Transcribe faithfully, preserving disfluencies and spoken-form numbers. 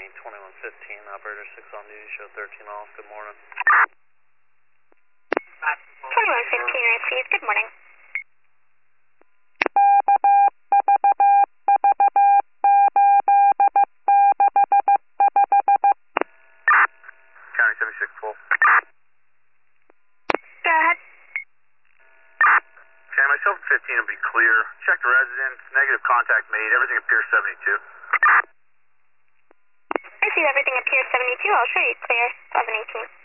twenty-one fifteen, operator six on duty, show thirteen off, good morning. twenty-one fifteen received, good morning. County seventy-six full. Go ahead. Okay, myself and fifteen will be clear. Checked residence, negative contact made, everything appears seventy-two. I see everything appears seventy-two, I'll show you clear, eleven eighteen.